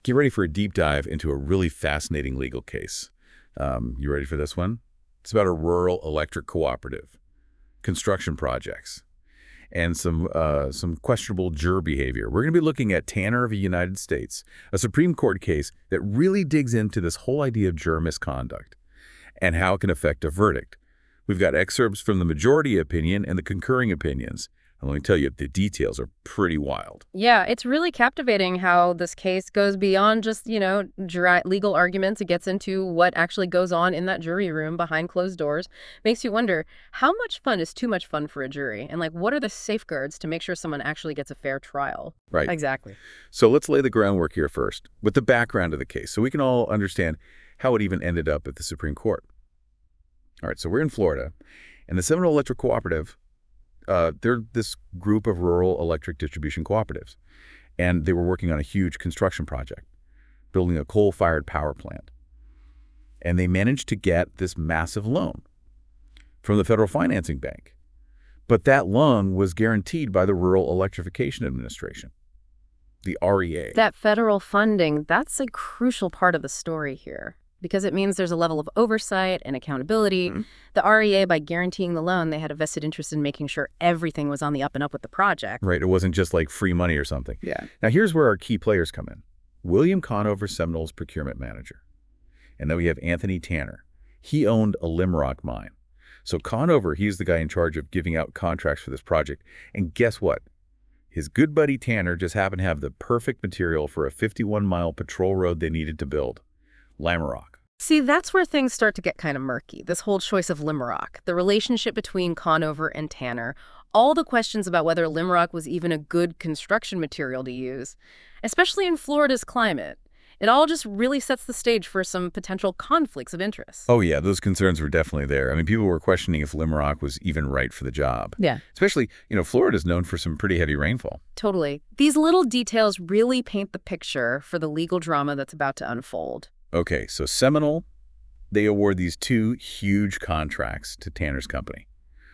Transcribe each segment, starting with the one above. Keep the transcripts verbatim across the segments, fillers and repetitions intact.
Get ready for a deep dive into a really fascinating legal case. Um, you ready for this one? It's about a rural electric cooperative, construction projects, and some uh, some questionable juror behavior. We're going to be looking at Tanner v. United States, a Supreme Court case that really digs into this whole idea of juror misconduct and how it can affect a verdict. We've got excerpts from the majority opinion and the concurring opinions. And let me tell you, the details are pretty wild. Yeah, it's really captivating how this case goes beyond just, you know, juri- legal arguments. It gets into what actually goes on in that jury room behind closed doors. Makes you wonder, how much fun is too much fun for a jury? And, like, what are the safeguards to make sure someone actually gets a fair trial? Right. Exactly. So let's lay the groundwork here first with the background of the case so we can all understand how it even ended up at the Supreme Court. All right, so we're in Florida, and the Seminole Electric Cooperative, Uh, they're this group of rural electric distribution cooperatives, and they were working on a huge construction project, building a coal-fired power plant. And they managed to get this massive loan from the Federal Financing Bank. But that loan was guaranteed by the Rural Electrification Administration, the R E A. That federal funding, that's a crucial part of the story here, because it means there's a level of oversight and accountability. Mm-hmm. The R E A, by guaranteeing the loan, they had a vested interest in making sure everything was on the up and up with the project. Right. It wasn't just like free money or something. Yeah. Now, here's where our key players come in. William Conover, Seminole's procurement manager. And then we have Anthony Tanner. He owned a Limrock mine. So Conover, he's the guy in charge of giving out contracts for this project. And guess what? His good buddy Tanner just happened to have the perfect material for a fifty-one mile patrol road they needed to build. Limrock. See, that's where things start to get kind of murky, this whole choice of Limrock, the relationship between Conover and Tanner, all the questions about whether Limrock was even a good construction material to use, especially in Florida's climate. It all just really sets the stage for some potential conflicts of interest. Oh, yeah, those concerns were definitely there. I mean, people were questioning if Limrock was even right for the job. Yeah. Especially, you know, Florida's known for some pretty heavy rainfall. Totally. These little details really paint the picture for the legal drama that's about to unfold. Okay, so Seminole, they award these two huge contracts to Tanner's company.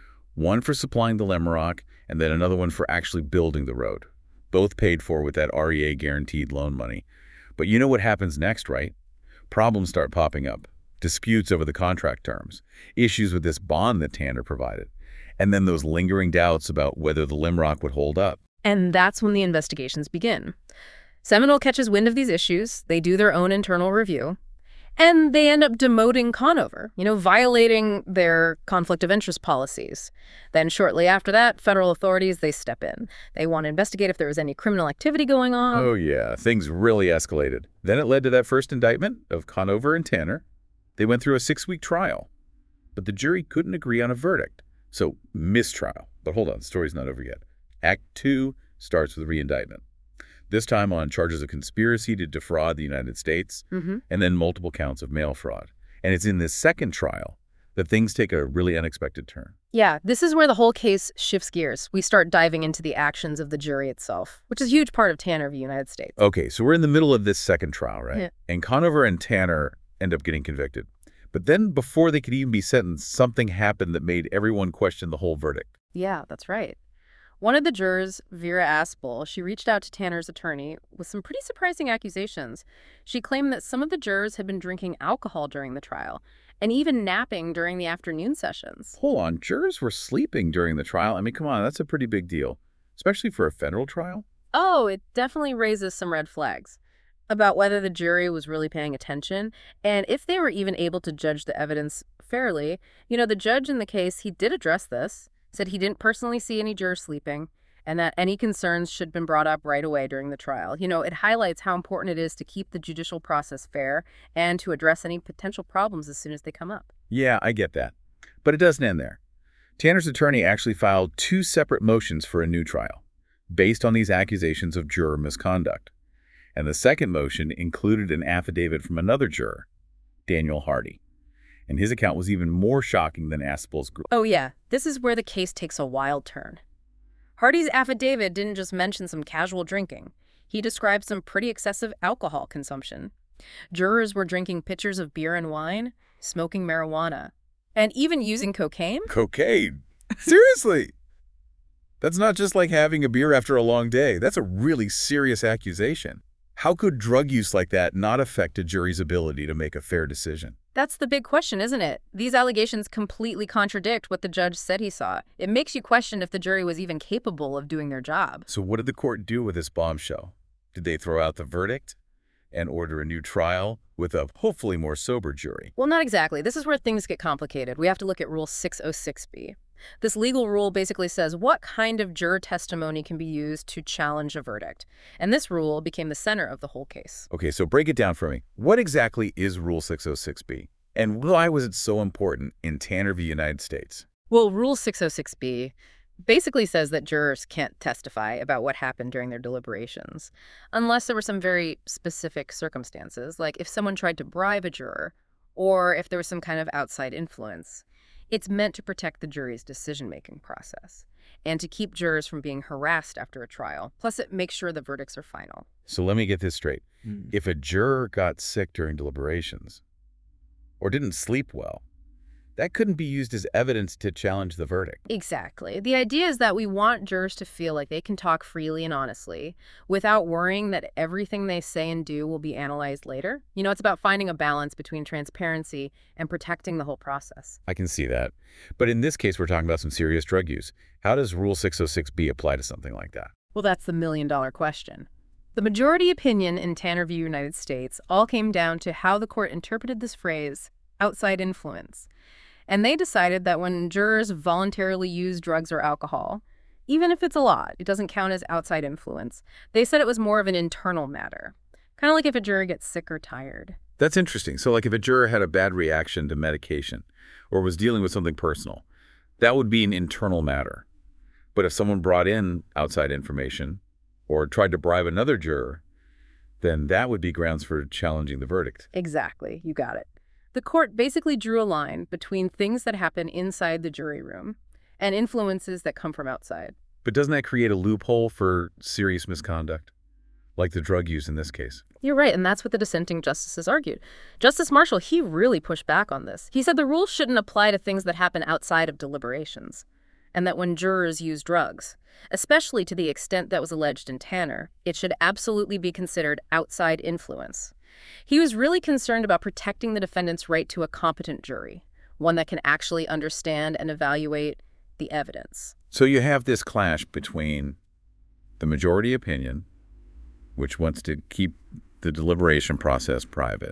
One for supplying the Limrock, and then another one for actually building the road. Both paid for with that R E A guaranteed loan money. But you know what happens next, right? Problems start popping up. Disputes over the contract terms. Issues with this bond that Tanner provided. And then those lingering doubts about whether the Limrock would hold up. And that's when the investigations begin. Seminole catches wind of these issues, they do their own internal review, and they end up demoting Conover, you know, violating their conflict of interest policies. Then shortly after that, federal authorities, they step in. They want to investigate if there was any criminal activity going on. Oh, yeah. Things really escalated. Then it led to that first indictment of Conover and Tanner. They went through a six-week trial, but the jury couldn't agree on a verdict. So, mistrial. But hold on, the story's not over yet. Act two starts with re-indictment. This time on charges of conspiracy to defraud the United States, mm-hmm. and then multiple counts of mail fraud. And it's in this second trial that things take a really unexpected turn. Yeah, this is where the whole case shifts gears. We start diving into the actions of the jury itself, which is a huge part of Tanner v. United States. Okay, so we're in the middle of this second trial, right? Yeah. And Conover and Tanner end up getting convicted. But then before they could even be sentenced, something happened that made everyone question the whole verdict. Yeah, that's right. One of the jurors, Vera Aspel, she reached out to Tanner's attorney with some pretty surprising accusations. She claimed that some of the jurors had been drinking alcohol during the trial and even napping during the afternoon sessions. Hold on, jurors were sleeping during the trial? I mean, come on, that's a pretty big deal, especially for a federal trial. Oh, it definitely raises some red flags about whether the jury was really paying attention and if they were even able to judge the evidence fairly. You know, the judge in the case, he did address this. Said he didn't personally see any jurors sleeping, and that any concerns should have been brought up right away during the trial. You know, it highlights how important it is to keep the judicial process fair and to address any potential problems as soon as they come up. Yeah, I get that. But it doesn't end there. Tanner's attorney actually filed two separate motions for a new trial, based on these accusations of juror misconduct. And the second motion included an affidavit from another juror, Daniel Hardy. And his account was even more shocking than Aspel's group. Oh, yeah. This is where the case takes a wild turn. Hardy's affidavit didn't just mention some casual drinking. He described some pretty excessive alcohol consumption. Jurors were drinking pitchers of beer and wine, smoking marijuana, and even using cocaine. Cocaine? Seriously? That's not just like having a beer after a long day. That's a really serious accusation. How could drug use like that not affect a jury's ability to make a fair decision? That's the big question, isn't it? These allegations completely contradict what the judge said he saw. It makes you question if the jury was even capable of doing their job. So what did the court do with this bombshell? Did they throw out the verdict and order a new trial with a hopefully more sober jury? Well, not exactly. This is where things get complicated. We have to look at Rule six oh six B. This legal rule basically says what kind of juror testimony can be used to challenge a verdict. And this rule became the center of the whole case. Okay, so break it down for me. What exactly is Rule six oh six B? And why was it so important in Tanner v. United States? Well, Rule six oh six B basically says that jurors can't testify about what happened during their deliberations unless there were some very specific circumstances, like if someone tried to bribe a juror or if there was some kind of outside influence. It's meant to protect the jury's decision-making process and to keep jurors from being harassed after a trial. Plus, it makes sure the verdicts are final. So let me get this straight. Mm. If a juror got sick during deliberations or didn't sleep well, that couldn't be used as evidence to challenge the verdict. Exactly. The idea is that we want jurors to feel like they can talk freely and honestly without worrying that everything they say and do will be analyzed later. You know, it's about finding a balance between transparency and protecting the whole process. I can see that. But in this case, we're talking about some serious drug use. How does Rule six oh six B apply to something like that? Well, that's the million-dollar question. The majority opinion in Tanner v. United States all came down to how the court interpreted this phrase, outside influence. And they decided that when jurors voluntarily use drugs or alcohol, even if it's a lot, it doesn't count as outside influence. They said it was more of an internal matter, kind of like if a juror gets sick or tired. That's interesting. So like if a juror had a bad reaction to medication or was dealing with something personal, that would be an internal matter. But if someone brought in outside information or tried to bribe another juror, then that would be grounds for challenging the verdict. Exactly. You got it. The court basically drew a line between things that happen inside the jury room and influences that come from outside. But doesn't that create a loophole for serious misconduct, like the drug use in this case? You're right, and that's what the dissenting justices argued. Justice Marshall, he really pushed back on this. He said the rule shouldn't apply to things that happen outside of deliberations, and that when jurors use drugs, especially to the extent that was alleged in Tanner, it should absolutely be considered outside influence. He was really concerned about protecting the defendant's right to a competent jury, one that can actually understand and evaluate the evidence. So you have this clash between the majority opinion, which wants to keep the deliberation process private,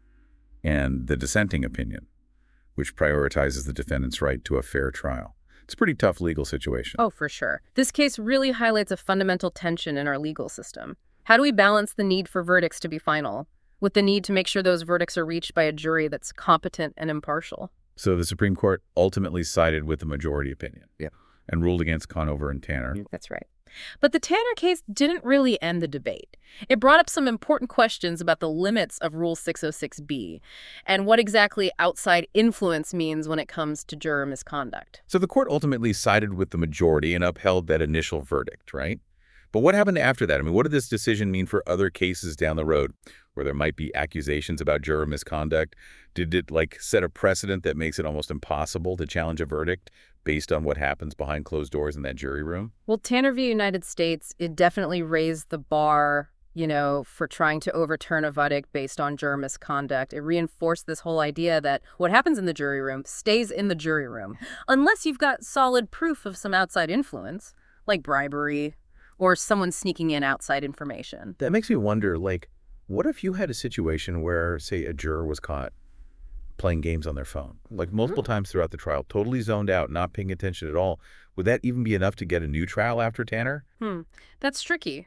and the dissenting opinion, which prioritizes the defendant's right to a fair trial. It's a pretty tough legal situation. Oh, for sure. This case really highlights a fundamental tension in our legal system. How do we balance the need for verdicts to be final with the need to make sure those verdicts are reached by a jury that's competent and impartial? So the Supreme Court ultimately sided with the majority opinion. Yeah. And ruled against Conover and Tanner. That's right. But the Tanner case didn't really end the debate. It brought up some important questions about the limits of Rule six oh six B and what exactly outside influence means when it comes to juror misconduct. So the court ultimately sided with the majority and upheld that initial verdict, right? But what happened after that? I mean, what did this decision mean for other cases down the road where there might be accusations about juror misconduct? Did it, like, set a precedent that makes it almost impossible to challenge a verdict based on what happens behind closed doors in that jury room? Well, Tanner v. United States, it definitely raised the bar, you know, for trying to overturn a verdict based on juror misconduct. It reinforced this whole idea that what happens in the jury room stays in the jury room, unless you've got solid proof of some outside influence, like bribery or someone sneaking in outside information. That makes me wonder, like, what if you had a situation where, say, a juror was caught playing games on their phone, like multiple times throughout the trial, totally zoned out, not paying attention at all? Would that even be enough to get a new trial after Tanner? Hmm. That's tricky.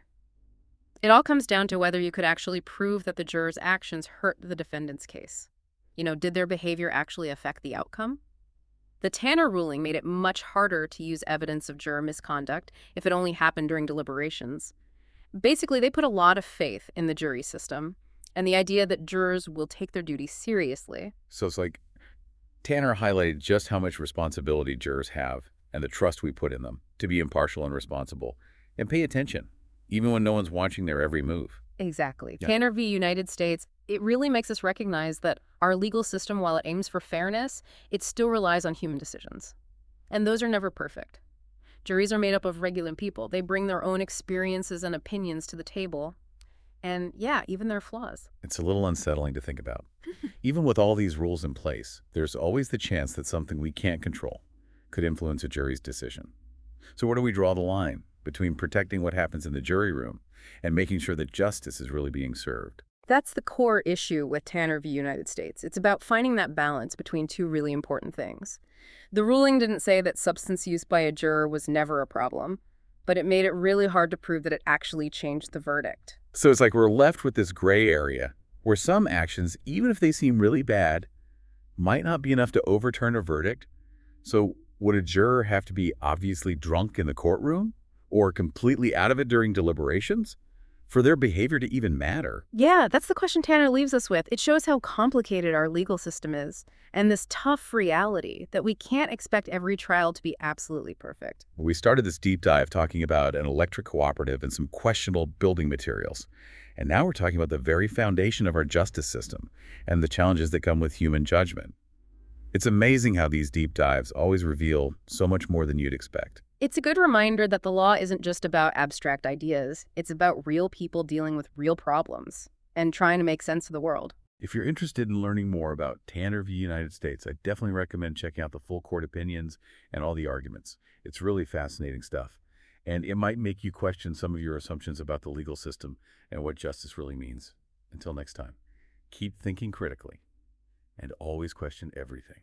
It all comes down to whether you could actually prove that the juror's actions hurt the defendant's case. You know, did their behavior actually affect the outcome? The Tanner ruling made it much harder to use evidence of juror misconduct if it only happened during deliberations. Basically, they put a lot of faith in the jury system and the idea that jurors will take their duty seriously. So it's like Tanner highlighted just how much responsibility jurors have and the trust we put in them to be impartial and responsible and pay attention, even when no one's watching their every move. Exactly. Yeah. Tanner v. United States, it really makes us recognize that our legal system, while it aims for fairness, it still relies on human decisions. And those are never perfect. Juries are made up of regular people. They bring their own experiences and opinions to the table. And yeah, even their flaws. It's a little unsettling to think about. Even with all these rules in place, there's always the chance that something we can't control could influence a jury's decision. So where do we draw the line between protecting what happens in the jury room and making sure that justice is really being served? That's the core issue with Tanner v. United States. It's about finding that balance between two really important things. The ruling didn't say that substance use by a juror was never a problem, but it made it really hard to prove that it actually changed the verdict. So it's like we're left with this gray area where some actions, even if they seem really bad, might not be enough to overturn a verdict. So would a juror have to be obviously drunk in the courtroom or completely out of it during deliberations for their behavior to even matter? Yeah, that's the question Tanner leaves us with. It shows how complicated our legal system is and this tough reality that we can't expect every trial to be absolutely perfect. We started this deep dive talking about an electric cooperative and some questionable building materials. And now we're talking about the very foundation of our justice system and the challenges that come with human judgment. It's amazing how these deep dives always reveal so much more than you'd expect. It's a good reminder that the law isn't just about abstract ideas. It's about real people dealing with real problems and trying to make sense of the world. If you're interested in learning more about Tanner v. United States, I definitely recommend checking out the full court opinions and all the arguments. It's really fascinating stuff. And it might make you question some of your assumptions about the legal system and what justice really means. Until next time, keep thinking critically and always question everything.